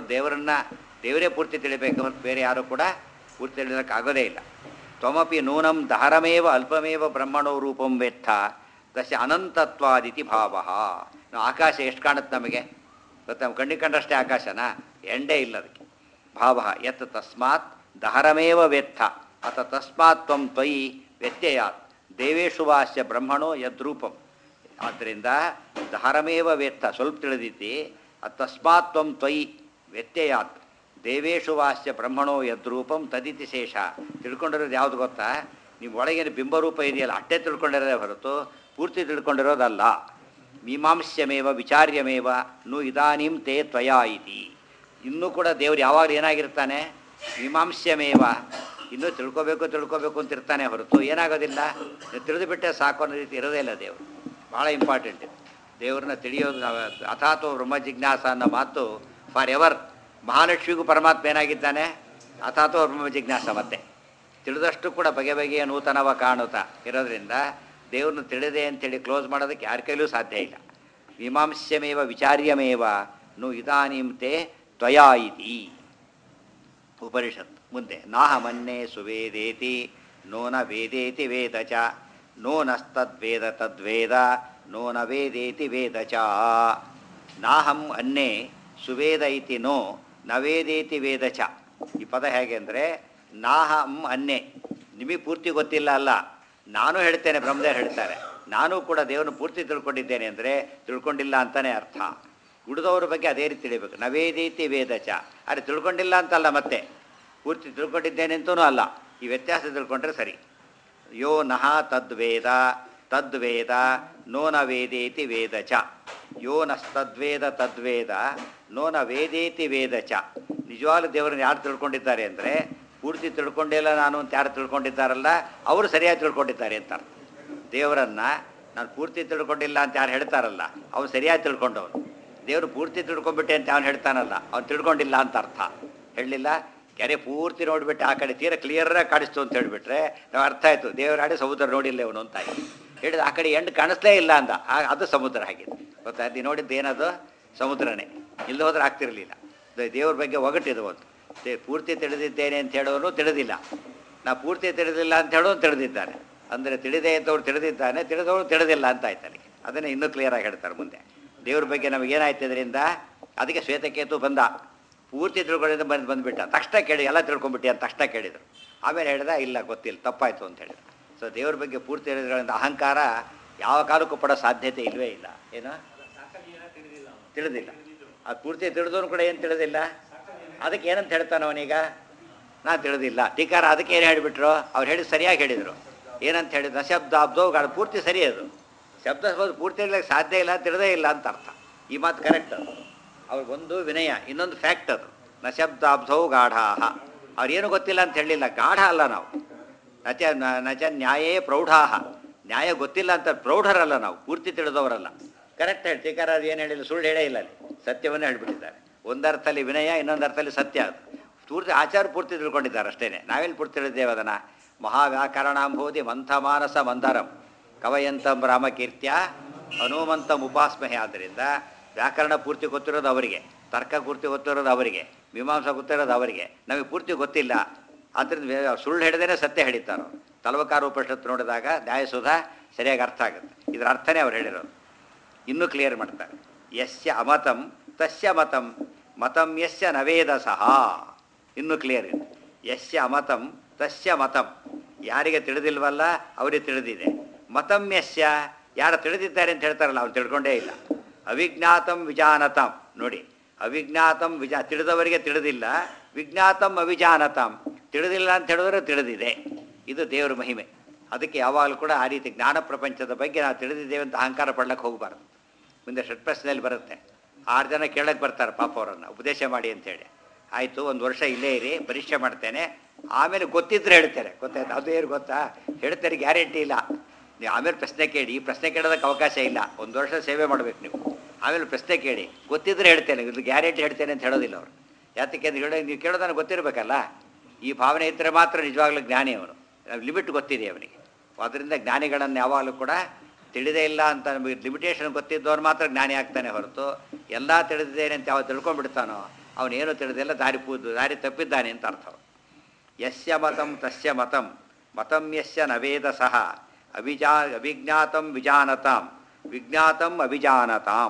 ದೇವರೇ ಪೂರ್ತಿ ತಿಳಿಬೇಕು ಹೊರತು ಬೇರೆ ಯಾರೂ ಕೂಡ ಪೂರ್ತಿ ತಿಳಿಯೋಕ್ಕಾಗೋದೇ ಇಲ್ಲ. ತ್ವಮಪಿ ನೂನಂ ದಹರಮೇವ ಅಲ್ಪಮೇವ ಬ್ರಹ್ಮಣೋ ರೂಪಂ ವೇತ್ಥ ದಶ ಅನಂತತ್ವಾದಿತಿ ಭಾವ. ಆಕಾಶ ಎಷ್ಟು ಕಾಣುತ್ತೆ ನಮಗೆ ಗೊತ್ತಾ? ಕಣ್ಣಿಗೆ ಕಂಡಷ್ಟೇ ಆಕಾಶನಾ? ಎಂಡೇ ಇಲ್ಲ ಅದಕ್ಕೆ. ಭಾವ ಯತ್ ತಸ್ಮಾತ್ ದಹರಮೇವ ವೇತ್ಥ ಅಥ ತಸ್ಮಾತ್ ತ್ವಂ ತ್ವಯಿ ವ್ಯತ್ಯಯಾತ್ ದೇವೇಶು ವಾಸ್ಯ ಬ್ರಹ್ಮಣೋ ಯದ್ರೂಪಂ. ಆದ್ದರಿಂದ ದಹರಮೇವ ವೇತ್ಥ ಸ್ವಲ್ಪ ತಿಳಿದಿದ್ದಿ, ತಸ್ಮಾತ್ ತ್ವಂ ತ್ವಯಿ ವ್ಯತ್ಯಯಾತ್ ದೇವೇಶು ವಾಸ್ಯ ಬ್ರಹ್ಮಣೋ ಯದ್ರೂಪಂ ತದಿತಿ ಶೇಷ. ತಿಳ್ಕೊಂಡಿರೋದು ಯಾವುದು ಗೊತ್ತಾ? ನಿಮ್ಮ ಒಳಗಿನ ಬಿಂಬರೂಪ ಇದೆಯಲ್ಲ ಅಷ್ಟೇ ತಿಳ್ಕೊಂಡಿರೋದೇ ಹೊರತು ಪೂರ್ತಿ ತಿಳ್ಕೊಂಡಿರೋದಲ್ಲ. ಮೀಮಾಂಸ್ಯಮೇವ ವಿಚಾರ್ಯಮೇವ ನು ಇದಾನೀಂ ತೇ ತ್ವಯಾ ಇತಿ. ಇನ್ನೂ ಕೂಡ ದೇವ್ರು ಯಾವಾಗಲೂ ಏನಾಗಿರ್ತಾನೆ? ಮೀಮಾಂಸ್ಯಮೇವ, ಇನ್ನೂ ತಿಳ್ಕೊಬೇಕು ಅಂತ ಇರ್ತಾನೆ ಹೊರತು ಏನಾಗೋದಿಲ್ಲ. ತಿಳಿದು ಬಿಟ್ಟರೆ ಸಾಕು ಅನ್ನೋ ರೀತಿ ಇರೋದೇ ಇಲ್ಲ ದೇವರು. ಭಾಳ ಇಂಪಾರ್ಟೆಂಟ್ ಇದು. ದೇವ್ರನ್ನ ತಿಳಿಯೋದು. ಅಥಾತೋ ಬ್ರಹ್ಮ ಜಿಜ್ಞಾಸ ಅನ್ನೋ ಮಾತು ಫಾರ್ ಎವರ್. ಮಹಾಲಕ್ಷ್ಮಿಗೂ ಪರಮಾತ್ಮ ಏನಾಗಿದ್ದಾನೆ? ಅಥಾತೋ ಬ್ರಹ್ಮ ಜಿಜ್ಞಾಸ. ಮತ್ತೆ ತಿಳಿದಷ್ಟು ಕೂಡ ಬಗೆ ಬಗೆಯ ನೂತನವ ಕಾಣುತ್ತಾ ಇರೋದ್ರಿಂದ ದೇವ್ರನ್ನ ತಿಳಿದೆ ಅಂತೇಳಿ ಕ್ಲೋಸ್ ಮಾಡೋದಕ್ಕೆ ಯಾರ ಕೈಲೂ ಸಾಧ್ಯ ಇಲ್ಲ. ಮೀಮಾಂಸ್ಯಮೇವ ವಿಚಾರ್ಯಮೇವ ನು ಇದಾನೀಂ ತೇ ತ್ವಯಾ ಇತಿ. ಉಪನಿಷತ್ ಮುಂದೆ ನಾಹ ಮನ್ಯೆ ಸುವೇದೇತಿ ನೋ ನ ವೇದೇತಿ ವೇದ ಚ ನೋ ನಸ್ತದ್ವೇದ ತದ್ವೇದ ನೋ ನ ವೇದೇತಿ ವೇದ ಚ. ನಾಹಂ ಅನ್ಯೆ ಸುವೇದ ಇತಿ ನೋ ನ ವೇದೇತಿ ವೇದ ಚ. ಈ ಪದ ಹೇಗೆ ಅಂದರೆ ನಾಹಂ ಅನ್ಯೆ, ನಿಮಗೆ ಪೂರ್ತಿ ಗೊತ್ತಿಲ್ಲ ಅಲ್ಲ, ನಾನು ಹೇಳ್ತೇನೆ, ಬ್ರಹ್ಮದೇವರು ಹೇಳ್ತಾರೆ, ನಾನು ಕೂಡ ದೇವರನ್ನು ಪೂರ್ತಿ ತಿಳ್ಕೊಂಡಿದ್ದೇನೆ ಅಂದರೆ ತಿಳ್ಕೊಂಡಿಲ್ಲ ಅಂತಲೇ ಅರ್ಥ. ಉಳಿದವ್ರ ಬಗ್ಗೆ ಅದೇ ರೀತಿ ತಿಳಿಬೇಕು. ನವೇದೀತಿ ವೇದ ಚ. ಆದರೆ ತಿಳ್ಕೊಂಡಿಲ್ಲ ಅಂತಲ್ಲ, ಮತ್ತೆ ಪೂರ್ತಿ ತಿಳ್ಕೊಂಡಿದ್ದೇನೆ ಅಂತೂ ಅಲ್ಲ. ಈ ವ್ಯತ್ಯಾಸ ತಿಳ್ಕೊಂಡ್ರೆ ಸರಿ. ಯೋ ನಹ ತದ್ವೇದ ತದ್ವೇದ ನೋ ನ ವೇದೇತಿ ವೇದ ಚ. ಯೋ ನಸ್ತದ್ವೇದ ತದ್ವೇದ ನೋ ನ ವೇದೇತಿ ವೇದ ಚ. ನಿಜವಾಗ್ಲೂ ದೇವರನ್ನು ಯಾರು ತಿಳ್ಕೊಂಡಿದ್ದಾರೆ ಅಂದರೆ ಪೂರ್ತಿ ತಿಳ್ಕೊಂಡಿಲ್ಲ ನಾನು ಅಂತ ಯಾರು ತಿಳ್ಕೊಂಡಿದ್ದಾರಲ್ಲ ಅವರು ಸರಿಯಾಗಿ ತಿಳ್ಕೊಂಡಿದ್ದಾರೆ ಅಂತ ಅರ್ಥ. ದೇವರನ್ನು ನಾನು ಪೂರ್ತಿ ತಿಳ್ಕೊಂಡಿಲ್ಲ ಅಂತ ಯಾರು ಹೇಳ್ತಾರಲ್ಲ ಅವನು ಸರಿಯಾಗಿ ತಿಳ್ಕೊಂಡವನು. ದೇವರು ಪೂರ್ತಿ ತಿಳ್ಕೊಂಡ್ಬಿಟ್ಟೆ ಅಂತ ಅವನು ಹೇಳ್ತಾನಲ್ಲ ಅವ್ನು ತಿಳ್ಕೊಂಡಿಲ್ಲ ಅಂತ ಅರ್ಥ. ಹೇಳಲಿಲ್ಲ, ಕೆರೆ ಪೂರ್ತಿ ನೋಡಿಬಿಟ್ಟು ಆ ಕಡೆ ತೀರ ಕ್ಲಿಯರಾಗಿ ಕಾಣಿಸ್ತು ಅಂತ ಹೇಳಿಬಿಟ್ರೆ ನಾವು ಅರ್ಥ ಆಯಿತು ದೇವರಾಡಿ ಸಮುದ್ರ ನೋಡಿಲ್ಲ ಇವನು ಅಂತ ಆಯಿತು. ಹೇಳಿದ ಆ ಕಡೆ ಎಂಡ್ ಕಾಣಿಸ್ಲೇ ಇಲ್ಲ ಅಂದ, ಅದು ಸಮುದ್ರ ಆಗಿದೆ. ಗೊತ್ತಾ, ನೀ ನೋಡಿದ್ದು ಏನದು ಸಮುದ್ರನೇ. ಇಲ್ಲಿ ಹೋದ್ರೆ ಆಗ್ತಿರಲಿಲ್ಲ. ದೇವ್ರ ಬಗ್ಗೆ ಒಗಟಿದು ಒಂದು ಪೂರ್ತಿ ತಿಳಿದಿದ್ದೇನೆ ಅಂತ ಹೇಳೋನು ತಿಳಿದಿಲ್ಲ, ನಾ ಪೂರ್ತಿ ತಿಳಿದಿಲ್ಲ ಅಂತ ಹೇಳೋನು ತಿಳಿದಿದ್ದಾನೆ. ಅಂದರೆ ತಿಳಿದೇ ಅಂತವ್ರು ತಿಳಿದಿದ್ದಾನೆ, ತಿಳಿದವರು ತಿಳಿದಿಲ್ಲ ಅಂತ ಆಯ್ತು ನನಗೆ. ಅದನ್ನೇ ಇನ್ನೂ ಕ್ಲಿಯರಾಗಿ ಹೇಳ್ತಾರೆ ಮುಂದೆ. ದೇವ್ರ ಬಗ್ಗೆ ನಮಗೇನಾಯ್ತು ಇದರಿಂದ, ಅದಕ್ಕೆ ಶ್ವೇತಕೇತು ಬಂದ ಪೂರ್ತಿ ತಿಳ್ಕೊಂಡಿದ್ದ ಬಂದುಬಿಟ್ಟ. ತಕ್ಷಣ ಕೇಳಿ ಎಲ್ಲ ತಿಳ್ಕೊಂಬಿಟ್ಟು ಅಂತ ತಕ್ಷಣ ಕೇಳಿದರು. ಆಮೇಲೆ ಹೇಳಿದ ಇಲ್ಲ ಗೊತ್ತಿಲ್ಲ ತಪ್ಪಾಯಿತು ಅಂತ ಹೇಳಿದ್ರು. ಸೊ ದೇವ್ರ ಬಗ್ಗೆ ಪೂರ್ತಿ ಹೇಳಿದ್ರಿಂದ ಅಹಂಕಾರ ಯಾವ ಕಾಲಕ್ಕೂ ಪಡೋ ಸಾಧ್ಯತೆ ಇಲ್ಲವೇ ಇಲ್ಲ. ಏನೋ ತಿಳಿದಿಲ್ಲ, ಅದು ಪೂರ್ತಿ ತಿಳಿದವನು ಕೂಡ ಏನು ತಿಳಿದಿಲ್ಲ. ಅದಕ್ಕೆ ಏನಂತ ಹೇಳ್ತಾನೆ ಅವನೀಗ, ನಾನು ತಿಳಿದಿಲ್ಲ. ಟೀಕಾರ ಅದಕ್ಕೆ ಏನು ಹೇಳಿಬಿಟ್ರು, ಅವ್ರು ಹೇಳಿದ್ದು ಸರಿಯಾಗಿ ಹೇಳಿದರು. ಏನಂತ ಹೇಳಿದ್ರು, ನಶಬ್ದಾಬ್ದೋ ಗಾಢ ಪೂರ್ತಿ ಸರಿ. ಅದು ಶಬ್ದ ಪೂರ್ತಿ ಹೇಳಲಿಕ್ಕೆ ಸಾಧ್ಯ ಇಲ್ಲ, ತಿಳಿದೇ ಇಲ್ಲ ಅಂತ ಅರ್ಥ. ಈ ಮಾತು ಕರೆಕ್ಟ್. ಅದು ಅವ್ರಿಗೊಂದು ವಿನಯ, ಇನ್ನೊಂದು ಫ್ಯಾಕ್ಟ್. ಅದು ನಶಬ್ದಾಬ್ಧೌ ಗಾಢಾಹ, ಅವ್ರೇನು ಗೊತ್ತಿಲ್ಲ ಅಂತ ಹೇಳಲಿಲ್ಲ. ಗಾಢ ಅಲ್ಲ ನಾವು, ನಚ ನ್ಯಾಯೇ ಪ್ರೌಢಾಹ, ನ್ಯಾಯ ಗೊತ್ತಿಲ್ಲ ಅಂತ ಪ್ರೌಢರಲ್ಲ ನಾವು, ಪೂರ್ತಿ ತಿಳಿದವರಲ್ಲ. ಕರೆಕ್ಟ್ ಹೇಳಿ ಟೀಕಾರ ಅದು ಏನು ಹೇಳಿಲ್ಲ, ಸುಳ್ಳು ಹೇಳೇ ಇಲ್ಲ. ಅಲ್ಲಿ ಸತ್ಯವನ್ನೇ ಹೇಳಿಬಿಟ್ಟಿದ್ದಾರೆ. ಒಂದರ್ಥದಲ್ಲಿ ವಿನಯ, ಇನ್ನೊಂದು ಅರ್ಥದಲ್ಲಿ ಸತ್ಯ. ಅದು ಪೂರ್ತಿ ಆಚಾರ ಪೂರ್ತಿ ತಿಳ್ಕೊಂಡಿದ್ದಾರೆ ಅಷ್ಟೇ. ನಾವೆಲ್ಲಿ ಪೂರ್ತಿ ತಿಳಿದ್ದೇವೆ ಅದನ್ನು. ಮಹಾವ್ಯಾಕರಣಾಂಬೋಧಿ ಮಂಥಮಾನಸ ಮಂದರಂ ಕವಯಂತಂ ರಾಮಕೀರ್ತ್ಯ ಹನುಮಂತಂ ಉಪಾಸ್ಮಹೆ. ಆದ್ದರಿಂದ ವ್ಯಾಕರಣ ಪೂರ್ತಿ ಗೊತ್ತಿರೋದು ಅವರಿಗೆ, ತರ್ಕ ಪೂರ್ತಿ ಗೊತ್ತಿರೋದು ಅವರಿಗೆ, ಮೀಮಾಂಸ ಗೊತ್ತಿರೋದು ಅವರಿಗೆ. ನಮಗೆ ಪೂರ್ತಿ ಗೊತ್ತಿಲ್ಲ. ಆದ್ದರಿಂದ ಸುಳ್ಳು ಹೇಳಿದೇನೆ ಸತ್ಯ ಹೇಳಿದ್ದಾರೋ. ತಲವಕಾರ ಉಪನಿಷತ್ತು ನೋಡಿದಾಗ ನ್ಯಾಯಸುಧ ಸರಿಯಾಗಿ ಅರ್ಥ ಆಗುತ್ತೆ. ಇದರ ಅರ್ಥನೇ ಅವ್ರು ಹೇಳಿರೋದು. ಇನ್ನೂ ಕ್ಲಿಯರ್ ಮಾಡ್ತಾರೆ. ಯಸ್ಯ ಅಮತಂ ತಸ್ಯ ಮತಂ ಮತಂ ಯಸ್ಯ ನವೇದ ಸಹ. ಇನ್ನೂ ಕ್ಲಿಯರ್ ಇದೆ. ಯಸ್ಯ ಅಮತಂ ತಸ್ಯ ಮತಂ, ಯಾರಿಗೆ ತಿಳಿದಿಲ್ವಲ್ಲ ಅವರಿಗೆ ತಿಳಿದಿದೆ. ಮತಂ ಯಸ್ಯ, ಯಾರು ತಿಳಿದಿದ್ದಾರೆ ಅಂತ ಹೇಳ್ತಾರಲ್ಲ ಅವ್ರು ತಿಳ್ಕೊಂಡೇ ಇಲ್ಲ. ಅವಿಜ್ಞಾತಂ ವಿಜಾನತಾಂ, ನೋಡಿ ಅವಿಜ್ಞಾತಂ ತಿಳಿದವರಿಗೆ ತಿಳಿದಿಲ್ಲ, ವಿಜ್ಞಾತಂ ಅವಿಜಾನತಾಂ, ತಿಳಿದಿಲ್ಲ ಅಂತ ಹೇಳಿದ್ರೆ ತಿಳಿದಿದೆ. ಇದು ದೇವರ ಮಹಿಮೆ. ಅದಕ್ಕೆ ಯಾವಾಗಲೂ ಕೂಡ ಆ ರೀತಿ ಜ್ಞಾನ ಪ್ರಪಂಚದ ಬಗ್ಗೆ ನಾವು ತಿಳಿದಿದ್ದೇವೆ ಅಂತ ಅಹಂಕಾರ ಪಡ್ಲಿಕ್ಕೆ ಹೋಗಬಾರ್ದು. ಮುಂದೆ ಷಟ್ಪ್ರಶ್ನೆಯಲ್ಲಿ ಬರುತ್ತೆ, 6 ಜನ ಕೇಳಕ್ಕೆ ಬರ್ತಾರೆ ಪಾಪ ಅವರನ್ನು, ಉಪದೇಶ ಮಾಡಿ ಅಂತೇಳಿ. ಆಯಿತು, 1 ವರ್ಷ ಇಲ್ಲೇ ಇರಿ, ಪರೀಕ್ಷೆ ಮಾಡ್ತೇನೆ, ಆಮೇಲೆ ಗೊತ್ತಿದ್ರೆ ಹೇಳ್ತಾರೆ. ಗೊತ್ತಾಯ್ತು, ಅದು ಏನು ಗೊತ್ತಾ, ಹೇಳ್ತಾರೆ ಗ್ಯಾರಂಟಿ ಇಲ್ಲ. ನೀವು ಆಮೇಲೆ ಪ್ರಶ್ನೆ ಕೇಳಿ, ಈ ಪ್ರಶ್ನೆ ಕೇಳೋದಕ್ಕೆ ಅವಕಾಶ ಇಲ್ಲ. 1 ವರ್ಷ ಸೇವೆ ಮಾಡಬೇಕು ನೀವು, ಆಮೇಲೆ ಪ್ರಶ್ನೆ ಕೇಳಿ, ಗೊತ್ತಿದ್ರೆ ಹೇಳ್ತೇನೆ, ಇದು ಗ್ಯಾರಂಟಿ ಹೇಳ್ತೇನೆ ಅಂತ ಹೇಳೋದಿಲ್ಲ ಅವರು. ಯಾತಕ್ಕೆ ಅಂತ ಹೇಳೋ, ನೀವು ಕೇಳೋದನ್ನು ಗೊತ್ತಿರಬೇಕಲ್ಲ. ಈ ಭಾವನೆ ಇದ್ದರೆ ಮಾತ್ರ ನಿಜವಾಗ್ಲೂ ಜ್ಞಾನಿ ಅವನು. ಲಿಮಿಟ್ ಗೊತ್ತಿದೆ ಅವನಿಗೆ. ಅದರಿಂದ ಜ್ಞಾನಿಗಳನ್ನು ಯಾವಾಗಲೂ ಕೂಡ ತಿಳಿದೇ ಇಲ್ಲ ಅಂತ ನಮಗೆ ಲಿಮಿಟೇಷನ್ ಗೊತ್ತಿದ್ದವ್ರು ಮಾತ್ರ ಜ್ಞಾನಿ ಆಗ್ತಾನೆ ಹೊರತು, ಎಲ್ಲ ತಿಳಿದಿದ್ದೇನೆ ಅಂತ ಯಾವಾಗ ತಿಳ್ಕೊಂಡ್ಬಿಡ್ತಾನೋ ಅವನೇನು ತಿಳಿದಿಲ್ಲ, ದಾರಿ ತಪ್ಪಿದ್ದಾನೆ ಅಂತ ಅರ್ಥ. ಯಸ್ಯ ಮತಂ ತಸ್ಯ ಮತಂ ಮತಂ ಯಸ್ಯ ನವೇದ ಸಹ ಅವಿಜ್ಞಾತಂ ವಿಜಾನತಾಂ ವಿಜ್ಞಾತಂ ಅವಿಜಾನತಾಂ.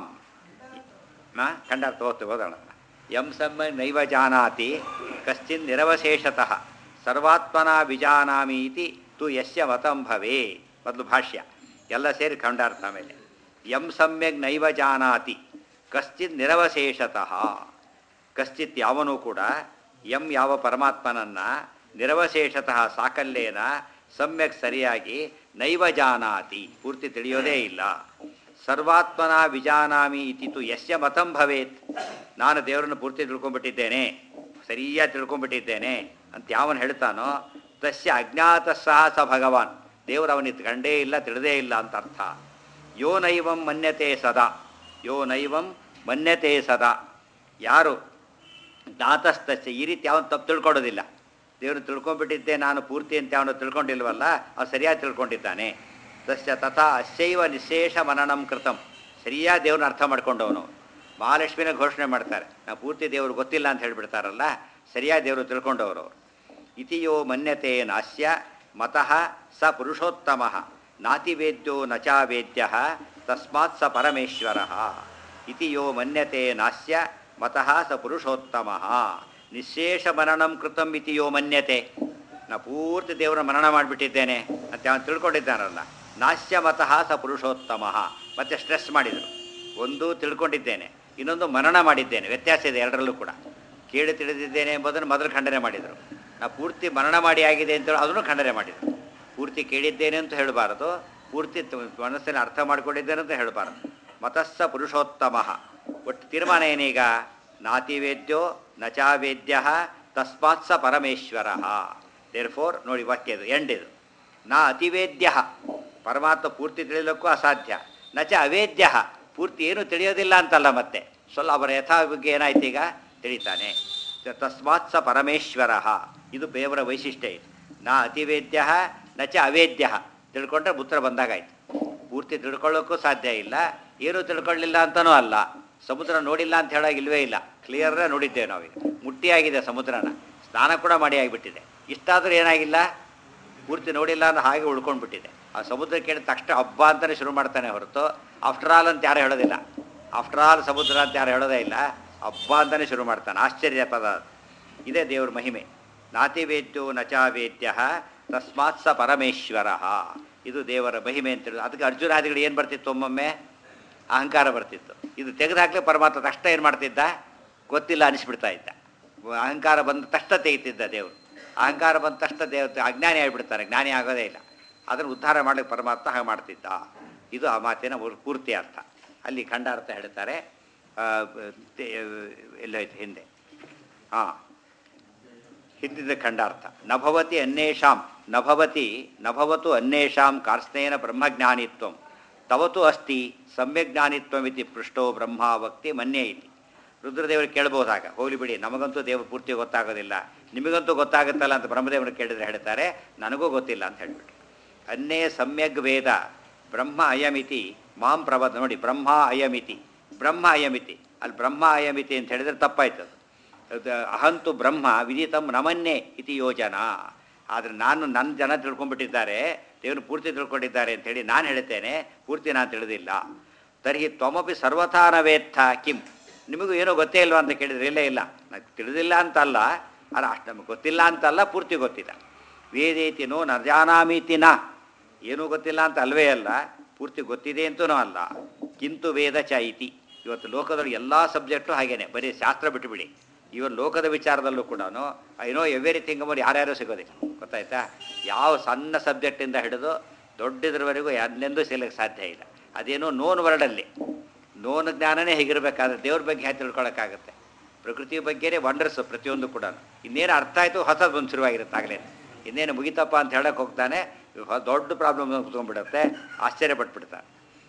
ಖಂಡಾರ್ಥ ಓದೋಣ. ಯಂ ಸಮ್ಯಕ್ ನೈವ ಜಾನಾತಿ ಕಶ್ಚಿನ್ ನಿರವಶೇಷತಃ ಸರ್ವಾತ್ಮನ ವಿಜಾನಾಮಿ ಇತಿ ತು ಯಸ್ಯ ಮತಂ ಭವೇ. ಮೊದಲು ಭಾಷ್ಯ, ಎಲ್ಲ ಸೇರಿ ಖಂಡಾರ್ಥ. ಆಮೇಲೆ ಯಂ ಸಮ್ಯಕ್ ನೈವ ಜಾನಾತಿ ಕಶ್ಚಿತ್ ನಿರವಶೇಷತಃ, ಕಶ್ಚಿತ್ ಯಾವನೂ ಕೂಡ ಯಂ ಯಾವ ಪರಮಾತ್ಮನನ್ನು ನಿರವಶೇಷತಃ ಸಾಕಲ್ಯೇನ ಸಮ್ಯಕ್ ಸರಿಯಾಗಿ ನೈವ ಜಾನಾತಿ ಪೂರ್ತಿ ತಿಳಿಯೋದೇ ಇಲ್ಲ. ಸರ್ವಾತ್ಮನ ವಿಜಾನಾಮಿ ಇತಿತು ಯಸ್ಯ ಮತಂ ಭವೇತ್, ನಾನು ದೇವರನ್ನು ಪೂರ್ತಿ ತಿಳ್ಕೊಂಡ್ಬಿಟ್ಟಿದ್ದೇನೆ, ಸರಿಯಾಗಿ ತಿಳ್ಕೊಂಡ್ಬಿಟ್ಟಿದ್ದೇನೆ ಅಂತ ಯಾವನು ಹೇಳ್ತಾನೋ ತಸ್ಯ ಅಜ್ಞಾತ ಸಹ ಸ ಭಗವಾನ್, ದೇವರು ಅವನಿತ್ತು ಕಂಡೇ ಇಲ್ಲ, ತಿಳಿದೇ ಇಲ್ಲ ಅಂತ ಅರ್ಥ. ಯೋ ನೈವಂ ಮನ್ಯತೆ ಸದಾ, ಯೋ ನೈವಂ ಮನ್ಯತೆ ಸದಾ, ಯಾರು ಜ್ಞಾತಸ್ತಸ್ಯ ಈ ರೀತಿ ಅವನು ತಪ್ಪು ತಿಳ್ಕೊಳ್ಳೋದಿಲ್ಲ. ದೇವ್ರನ್ನ ತಿಳ್ಕೊಂಡ್ಬಿಟ್ಟಿದ್ದೆ ನಾನು ಪೂರ್ತಿ ಅಂತ ಅವನು ತಿಳ್ಕೊಂಡಿಲ್ವಲ್ಲ, ಅವ್ನು ಸರಿಯಾಗಿ ತಿಳ್ಕೊಂಡಿದ್ದಾನೆ. ತಸ್ಯ ತಥಾ ಅಸ್ಯೈವ ನಿಶೇಷ ಮನನಂ ಕೃತಂ, ಸರಿಯಾಗಿ ದೇವ್ರನ್ನ ಅರ್ಥ ಮಾಡ್ಕೊಂಡವನು. ಮಹಾಲಕ್ಷ್ಮಿನ ಘೋಷಣೆ ಮಾಡ್ತಾರೆ, ನಾವು ಪೂರ್ತಿ ದೇವರು ಗೊತ್ತಿಲ್ಲ ಅಂತ ಹೇಳಿಬಿಡ್ತಾರಲ್ಲ, ಸರಿಯಾಗಿ ದೇವರು ತಿಳ್ಕೊಂಡವರು ಅವರು. ಇತಿಯೋ ಮನ್ಯತೆ ನಾಸ್ಯ ಮತಃ ಸ ಪುರುಷೋತ್ತಮ ನಾತಿವೇದ್ಯೋ ನಚಾವೇದ್ಯ ತಸ್ಮಾತ್ ಸ ಪರಮೇಶ್ವರ. ಇತಿಯೋ ಮನ್ಯತೆ ನಾಸ್ಯ ಮತಃ ಸ ಪುರುಷೋತ್ತಮ ನಿಶೇಷ ಮನನಂ ಕೃತಂ ಇತಿಯೋ ಮನ್ಯತೆ, ನಾ ಪೂರ್ತಿ ದೇವರ ಮನನ ಮಾಡಿಬಿಟ್ಟಿದ್ದೇನೆ ಅಂತ ಅವನು ತಿಳ್ಕೊಂಡಿದ್ದಾನಲ್ಲ. ನಾಸ್ಯ ಮತಃ ಸ ಪುರುಷೋತ್ತಮ, ಮತ್ತೆ ಸ್ಟ್ರೆಸ್ ಮಾಡಿದರು. ಒಂದು ತಿಳ್ಕೊಂಡಿದ್ದೇನೆ, ಇನ್ನೊಂದು ಮನನ ಮಾಡಿದ್ದೇನೆ. ವ್ಯತ್ಯಾಸ ಇದೆ ಎರಡರಲ್ಲೂ ಕೂಡ. ಕೇಳಿ ತಿಳಿದಿದ್ದೇನೆ ಎಂಬುದನ್ನು ಮೊದಲು ಖಂಡನೆ ಮಾಡಿದರು. ನಾ ಪೂರ್ತಿ ಮನನ ಮಾಡಿ ಆಗಿದೆ ಅಂತೇಳಿ ಅದನ್ನು ಖಂಡನೆ ಮಾಡಿದರು. ಪೂರ್ತಿ ಕೇಳಿದ್ದೇನೆ ಅಂತ ಹೇಳಬಾರದು, ಪೂರ್ತಿ ಮನಸ್ಸನ್ನು ಅರ್ಥ ಮಾಡಿಕೊಂಡಿದ್ದೇನೆ ಅಂತ ಹೇಳಬಾರದು. ಮತಸ್ಸ ಪುರುಷೋತ್ತಮ. ಒಟ್ಟು ತೀರ್ಮಾನ ಏನೀಗ, ನಾತಿವೇದ್ಯೋ ನಚಾವೇದ್ಯ ತಸ್ಮಾತ್ ಸ ಪರಮೇಶ್ವರ. ದೇರ್ ಫೋರ್ ನೋಡಿ ವಾಕ್ಯ ಇದು ಎಂಡ್ ಇದು. ನಾ ಅತಿವೇದ್ಯ, ಪರಮಾತ್ಮ ಪೂರ್ತಿ ತಿಳಿಯೋಕ್ಕೂ ಅಸಾಧ್ಯ. ನಚ ಅವೇದ್ಯ, ಪೂರ್ತಿ ಏನು ತಿಳಿಯೋದಿಲ್ಲ ಅಂತಲ್ಲ, ಮತ್ತೆ ಸ್ವಲ್ಪ ಅವರ ಯಥಾ ಬಗ್ಗೆ ಏನಾಯ್ತು ಈಗ ತಿಳಿತಾನೆ. ತಸ್ಮಾತ್ ಸ ಪರಮೇಶ್ವರ, ಇದು ದೇವರ ವೈಶಿಷ್ಟ್ಯ. ಇದು ನಾ ಅತಿವೇದ್ಯ ನಚ ಅವೇದ್ಯ, ತಿಳ್ಕೊಂಡ್ರೆ ಉತ್ತರ ಬಂದಾಗಾಯ್ತು. ಪೂರ್ತಿ ತಿಳ್ಕೊಳ್ಳೋಕ್ಕೂ ಸಾಧ್ಯ ಇಲ್ಲ, ಏನೂ ತಿಳ್ಕೊಳ್ಳಿಲ್ಲ ಅಂತನೂ ಅಲ್ಲ. ಸಮುದ್ರ ನೋಡಿಲ್ಲ ಅಂತ ಹೇಳೋಗಿಲ್ವೇ ಇಲ್ಲ, ಕ್ಲಿಯರ್ರೇ ನೋಡಿದ್ದೇವೆ ನಾವೀಗ. ಮುಟ್ಟಿಯಾಗಿದೆ ಸಮುದ್ರನ, ಸ್ನಾನ ಕೂಡ ಮಾಡಿ ಆಗಿಬಿಟ್ಟಿದೆ. ಇಷ್ಟಾದರೂ ಏನಾಗಿಲ್ಲ, ಪೂರ್ತಿ ನೋಡಿಲ್ಲ ಅನ್ನೋ ಹಾಗೆ ಉಳ್ಕೊಂಡ್ಬಿಟ್ಟಿದೆ. ಆ ಸಮುದ್ರ ಕೇಳಿದ ತಕ್ಷಣ ಹಬ್ಬ ಅಂತಲೇ ಶುರು ಮಾಡ್ತಾನೆ ಹೊರತು ಆಫ್ಟರ್ ಆಲ್ ಅಂತ ಯಾರು ಹೇಳೋದಿಲ್ಲ. ಆಫ್ಟರ್ ಆಲ್ ಸಮುದ್ರ ಅಂತ ಯಾರು ಹೇಳೋದೇ ಇಲ್ಲ, ಹಬ್ಬ ಅಂತಲೇ ಶುರು ಮಾಡ್ತಾನೆ. ಆಶ್ಚರ್ಯ ಪದ ಇದೇ ದೇವ್ರ ಮಹಿಮೆ. ನಾತಿವೇದ್ಯೋ ನಚಾವೇದ್ಯ ತಸ್ಮಾತ್ ಸ ಪರಮೇಶ್ವರ, ಇದು ದೇವರ ಮಹಿಮೆ ಅಂತ ಹೇಳೋದು. ಅದಕ್ಕೆ ಅರ್ಜುನಾದಿಗಳು ಏನು ಬರ್ತಿತ್ತು, ಒಮ್ಮೊಮ್ಮೆ ಅಹಂಕಾರ ಬರ್ತಿತ್ತು. ಇದು ತೆಗೆದುಹಾಕಲೇ ಪರಮಾತ್ಮ ತಕ್ಷಣ ಏನು ಮಾಡ್ತಿದ್ದ, ಗೊತ್ತಿಲ್ಲ ಅನಿಸ್ಬಿಡ್ತಾ ಇದ್ದ. ಅಹಂಕಾರ ಬಂದ ತಕ್ಷಣ ತೆಗಿತಿದ್ದ ದೇವರು. ಅಹಂಕಾರ ಬಂದ ತಕ್ಷಣ ಅಜ್ಞಾನಿ ಆಗಿಬಿಡ್ತಾರೆ, ಜ್ಞಾನಿ ಆಗೋದೇ ಇಲ್ಲ. ಅದನ್ನು ಉದ್ಧಾರ ಮಾಡಲಿಕ್ಕೆ ಪರಮಾತ್ಮ ಹಾಗೆ ಮಾಡ್ತಿದ್ದ. ಇದು ಆ ಮಾತಿನ ಪೂರ್ತಿ ಅರ್ಥ. ಅಲ್ಲಿ ಖಂಡಾರ್ಥ ಹೇಳ್ತಾರೆ. ಎಲ್ಲೋಯ್ತು ಹಿಂದೆ, ಹಿಂದಿದ್ದ ಖಂಡಾರ್ಥ. ನಭವತಿ ಅನ್ಯೇಷಾಂ ನಭವತು ಅನ್ಯೇಷಾಂ ಕಾರ್ಸ್ನೇನ ಬ್ರಹ್ಮಜ್ಞಾನಿತ್ವಂ ತವತು ಅಸ್ತಿ ಸಮ್ಯಜ್ಞಾನಿತ್ವಮಿತಿ ಪೃಷ್ಟೋ ಬ್ರಹ್ಮಾವಕ್ತಿ ಮನ್ಯೇ ಇತಿ. ರುದ್ರದೇವರು ಕೇಳ್ಬೋದಾಗ, ಹೋಗ್ಲಿ ಬಿಡಿ, ನಮಗಂತೂ ದೇವರು ಪೂರ್ತಿ ಗೊತ್ತಾಗೋದಿಲ್ಲ, ನಿಮಗಂತೂ ಗೊತ್ತಾಗುತ್ತಲ್ಲ ಅಂತ ಬ್ರಹ್ಮದೇವರು ಕೇಳಿದರೆ ಹೇಳ್ತಾರೆ, ನನಗೂ ಗೊತ್ತಿಲ್ಲ ಅಂತ ಹೇಳ್ಬಿಟ್ಟು. ಅನ್ನೇ ಸಮ್ಯಗ್ ವೇದ ಬ್ರಹ್ಮ ಅಯಮಿತಿ ಮಾಂ ಪ್ರವದ. ನೋಡಿ, ಬ್ರಹ್ಮ ಅಯಮಿತಿ, ಬ್ರಹ್ಮ ಅಯಮಿತಿ, ಅಲ್ಲಿ ಬ್ರಹ್ಮ ಅಯಮಿತಿ ಅಂತ ಹೇಳಿದರೆ ತಪ್ಪಾಯ್ತು. ಅದು ಅಹಂತು ಬ್ರಹ್ಮ ವಿದಿತಂ ನಮನ್ನೇ ಇತಿ ಯೋಜನಾ. ಆದರೆ ನನ್ನ ಜನ ತಿಳ್ಕೊಂಡ್ಬಿಟ್ಟಿದ್ದಾರೆ, ದೇವರು ಪೂರ್ತಿ ತಿಳ್ಕೊಂಡಿದ್ದಾರೆ ಅಂಥೇಳಿ ನಾನು ಹೇಳ್ತೇನೆ, ಪೂರ್ತಿ ನಾನು ತಿಳಿದಿಲ್ಲ. ತರ್ಹಿ ತ್ವಮಪಿ ಸರ್ವಥಾ ನವೇತ್ಥ ಕಿಂ, ನಿಮಗೂ ಏನೋ ಗೊತ್ತೇ ಇಲ್ವಾ ಅಂತ ಕೇಳಿದರೆ ಇಲ್ಲೇ ಇಲ್ಲ, ನನಗೆ ತಿಳಿದಿಲ್ಲ ಅಂತಲ್ಲ, ಅಲ್ಲ ಅಷ್ಟು ನಮಗೆ ಗೊತ್ತಿಲ್ಲ ಅಂತಲ್ಲ, ಪೂರ್ತಿ ಗೊತ್ತಿಲ್ಲ. ವೇದೇತಿ ನೋ ನ ಜಾನಾಮೀತಿ ನ, ಏನೂ ಗೊತ್ತಿಲ್ಲ ಅಂತ ಅಲ್ವೇ ಅಲ್ಲ, ಪೂರ್ತಿ ಗೊತ್ತಿದೆ ಅಂತೂ ಅಲ್ಲ. ಕಿಂತು ವೇದ ಚ ಇತಿ. ಇವತ್ತು ಲೋಕದಲ್ಲಿ ಎಲ್ಲ ಸಬ್ಜೆಕ್ಟು ಹಾಗೇನೆ, ಬರೀ ಶಾಸ್ತ್ರ ಬಿಟ್ಟುಬಿಡಿ, ಇವನ್ ಲೋಕದ ವಿಚಾರದಲ್ಲೂ ಕೂಡ ಏನೋ ಎವ್ರಿಥಿಂಗ್ ಅವರು ಯಾರ್ಯಾರು ಸಿಗೋದಿಲ್ಲ, ಗೊತ್ತಾಯ್ತಾ? ಯಾವ ಸಣ್ಣ ಸಬ್ಜೆಕ್ಟಿಂದ ಹಿಡಿದು ದೊಡ್ಡದ್ರವರೆಗೂ ಎಲ್ಲೆಂದೂ ಸಿಗಲಿಕ್ಕೆ ಸಾಧ್ಯ ಇಲ್ಲ. ಅದೇನೋ ನೋನ್ ವರ್ಡಲ್ಲಿ ನೋನ್ ಜ್ಞಾನನೇ ಹೇಗಿರಬೇಕಾದ್ರೆ ದೇವ್ರ ಬಗ್ಗೆ ಹೇಗೆ ತಿಳ್ಕೊಳಕ್ಕಾಗುತ್ತೆ? ಪ್ರಕೃತಿ ಬಗ್ಗೆನೇ ವಂಡರ್ಸು ಪ್ರತಿಯೊಂದು ಕೂಡ. ಇನ್ನೇನು ಅರ್ಥ ಆಯಿತು, ಹೊಸದು ಒಂದು ಶುರುವಾಗಿರುತ್ತೆ ಆಗಲೇ. ಇನ್ನೇನು ಮುಗಿತಪ್ಪ ಅಂತ ಹೇಳಕ್ಕೆ ಹೋಗ್ತಾನೆ, ದೊಡ್ಡ ಪ್ರಾಬ್ಲಮ್ ಕುತ್ಕೊಂಡ್ಬಿಡುತ್ತೆ, ಆಶ್ಚರ್ಯಪಟ್ಬಿಡ್ತಾನೆ.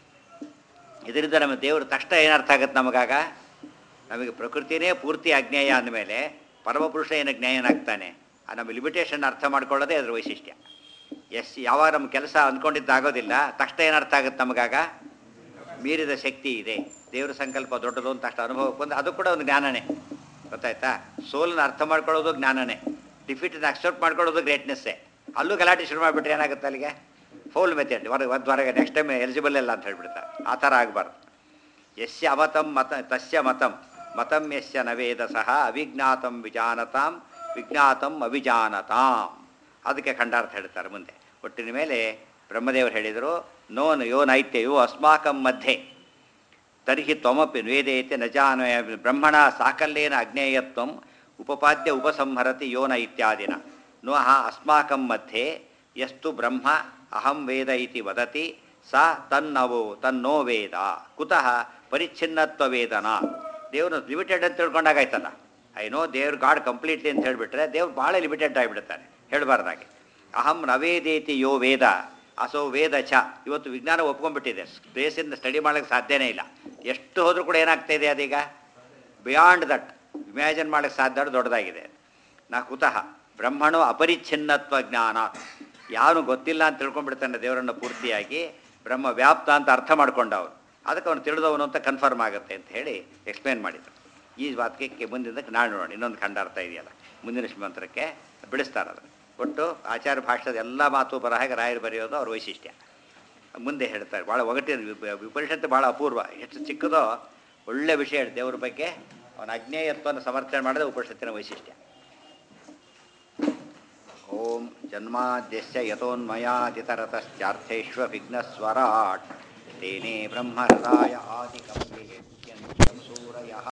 ಇದರಿಂದ ನಮ್ಮ ದೇವರು ತಕ್ಷಣ ಏನು ಅರ್ಥ ಆಗುತ್ತೆ ನಮಗಾಗ? ನಮಗೆ ಪ್ರಕೃತಿನೇ ಪೂರ್ತಿ ಅಜ್ಞೇಯ ಅಂದಮೇಲೆ ಪರಮಪುರುಷ ಏನು ಜ್ಞೇಯನಾಗ್ತಾನೆ? ನಮ್ಮ ಲಿಮಿಟೇಷನ್ ಅರ್ಥ ಮಾಡ್ಕೊಳ್ಳೋದೇ ಅದರ ವೈಶಿಷ್ಟ್ಯ. ಯಾವಾಗ ನಮ್ಮ ಕೆಲಸ ಅಂದ್ಕೊಂಡಿದ್ದಾಗೋದಿಲ್ಲ, ತಕ್ಷಣ ಏನು ಅರ್ಥ ಆಗುತ್ತೆ ನಮಗಾಗ? ಮೀರಿದ ಶಕ್ತಿ ಇದೆ, ದೇವ್ರ ಸಂಕಲ್ಪ ದೊಡ್ಡದು ಅಂತ ಅಷ್ಟು ಅನುಭವಕ್ಕೆ ಬಂದು ಅದು ಕೂಡ ಒಂದು ಜ್ಞಾನನೇ, ಗೊತ್ತಾಯ್ತಾ? ಸೋಲನ್ನು ಅರ್ಥ ಮಾಡ್ಕೊಳ್ಳೋದು ಜ್ಞಾನನೇ, ಡಿಫೀಟನ್ನು ಅಕ್ಸೆಪ್ಟ್ ಮಾಡ್ಕೊಳ್ಳೋದು ಗ್ರೇಟ್ನೆಸ್ಸೇ. ಅಲ್ಲೂ ಗಲಾಟೆ ಶುರು ಮಾಡಿಬಿಟ್ರೆ ಏನಾಗುತ್ತೆ ಅಲ್ಲಿಗೆ? ಫೌಲ್ ಮೆಥಡ್, ಹೊರಗೆ ನೆಕ್ಸ್ಟ್ ಟೈಮ್ ಎಲಿಜಿಬಲ್ ಇಲ್ಲ ಅಂತ ಹೇಳ್ಬಿಡ್ತಾರೆ. ಆ ಥರ ಆಗಬಾರ್ದು. ಯಸ್ಯ ಅವತಂ ಮತ ತಸ್ಯ ಮತಂ ಯಸ್ಯ ನವೇದ ಸಹ ಅವಿಜ್ಞಾತಂ ವಿಜಾನತಾಂ ವಿಜ್ಞಾತಂ ಅವಿಜಾನತಾಂ. ಅದಕ್ಕೆ ಖಂಡಾರ್ಥ ಹೇಳ್ತಾರೆ ಮುಂದೆ. ಒಟ್ಟಿನ ಮೇಲೆ ಬ್ರಹ್ಮದೇವರು ಹೇಳಿದರು, ನೋನ್ ಯೋ ನೈತ್ಯಯೋ ಅಸ್ಮಾಕಂ ಮಧ್ಯೆ ತರ್ಹಿ ತ್ವಮಪಿ ವೇದೇತೆ ನ ಜಾನ ಬ್ರಹ್ಮಣ ಸಾಕಲ್ಯೇನ ಅಜ್ಞೇಯತ್ವಂ ಉಪಪಾದ್ಯ ಉಪಸಂಹರತಿ ಯೋನ ಇತ್ಯಾದಿನ ನೋಹ ಅಸ್ಮಾಕಂ ಮಧ್ಯೆ ಯಸ್ತು ಬ್ರಹ್ಮ ಅಹಂ ವೇದ ಇತಿ ವದತಿ ಸ ತನ್ನೋ ವೇದ ಕುತಃ ಪರಿಚ್ಛಿನ್ನತ್ವ ವೇದನ. ದೇವ್ರನ್ನ ಲಿಮಿಟೆಡ್ ಅಂತ ತಿಳ್ಕೊಂಡಾಗಾಯ್ತಲ್ಲ. ಐ ನೋ ದೇವ್ರ ಗಾಡ್ ಕಂಪ್ಲೀಟ್ಲಿ ಅಂತ ಹೇಳಿಬಿಟ್ರೆ ದೇವ್ರು ಭಾಳ ಲಿಮಿಟೆಡ್ ಆಗಿಬಿಡ್ತಾನೆ, ಹೇಳಬಾರ್ದಾಗೆ. ಅಹಂ ನವೇದೇತಿ ಯೋ ವೇದ ಅಸೋ ವೇದ ಚ. ಇವತ್ತು ವಿಜ್ಞಾನ ಒಪ್ಕೊಂಡ್ಬಿಟ್ಟಿದೆ, ಸ್ಪೇಸಿಂದ ಸ್ಟಡಿ ಮಾಡೋಕ್ಕೆ ಸಾಧ್ಯನೇ ಇಲ್ಲ. ಎಷ್ಟು ಹೋದರೂ ಕೂಡ ಏನಾಗ್ತಾಯಿದೆ ಅದೀಗ? ಬಿಯಾಂಡ್ ದಟ್, ಇಮ್ಯಾಜಿನ್ ಮಾಡೋಕ್ಕೆ ಸಾಧ್ಯ ದೊಡ್ಡದಾಗಿದೆ. ನಾ ಕುತಃ ಬ್ರಹ್ಮಣೋ ಅಪರಿಚ್ಛಿನ್ನತ್ವ ಜ್ಞಾನ. ಯಾವನು ಗೊತ್ತಿಲ್ಲ ಅಂತ ತಿಳ್ಕೊಂಡ್ಬಿಡ್ತಾನೆ ದೇವರನ್ನು ಪೂರ್ತಿಯಾಗಿ, ಬ್ರಹ್ಮ ವ್ಯಾಪ್ತ ಅಂತ ಅರ್ಥ ಮಾಡ್ಕೊಂಡವನು, ಅದಕ್ಕೆ ಅವನು ತಿಳಿದವನು ಅಂತ ಕನ್ಫರ್ಮ್ ಆಗುತ್ತೆ ಅಂತ ಹೇಳಿ ಎಕ್ಸ್ಪ್ಲೇನ್ ಮಾಡಿದರು. ಈ ವಾಕ್ಯಕ್ಕೆ ಮುಂದಿನದಕ್ಕೆ ನಾಳೆ ನೋಡೋಣ. ಇನ್ನೊಂದು ಖಂಡಾರ್ಥ ಇದೆಯಲ್ಲ, ಮುಂದಿನ ಮಂತ್ರಕ್ಕೆ ಬಿಡಿಸ್ತಾರೆ ಅದನ್ನು. ಒಟ್ಟು ಆಚಾರ್ಯ ಭಾಷೆದ ಎಲ್ಲ ಮಾತು ಬರ ಹಾಗೆ ರಾಯರು ಬರೆಯೋದು ಅವ್ರ ವೈಶಿಷ್ಟ್ಯ. ಮುಂದೆ ಹೇಳ್ತಾರೆ, ಭಾಳ ಒಗಟಿನ ಉಪನಿಷತ್ತು ಭಾಳ ಅಪೂರ್ವ, ಎಷ್ಟು ಚಿಕ್ಕದೋ ಒಳ್ಳೆ ವಿಷಯ ಹೇಳಿ ದೇವ್ರ ಬಗ್ಗೆ ಅವನ ಅಜ್ಞೇಯತ್ವವನ್ನು ಸಮರ್ಥನೆ ಮಾಡಿದ ಉಪನಿಷತ್ತಿನ ವೈಶಿಷ್ಟ್ಯ. ಓಂ ಜನ್ಮಾದ್ಯಸ್ಯ ಯತೋನ್ಮಯಾದಿತರತಶ್ಚಾರ್ಥೇಷ್ವಭಿಘ್ನಸ್ವರಾಟ್ ತೇನೇ ಬ್ರಹ್ಮ ಹೃದಯ ಆದಿಕವ್ಯೇ ಸೂರಯಃ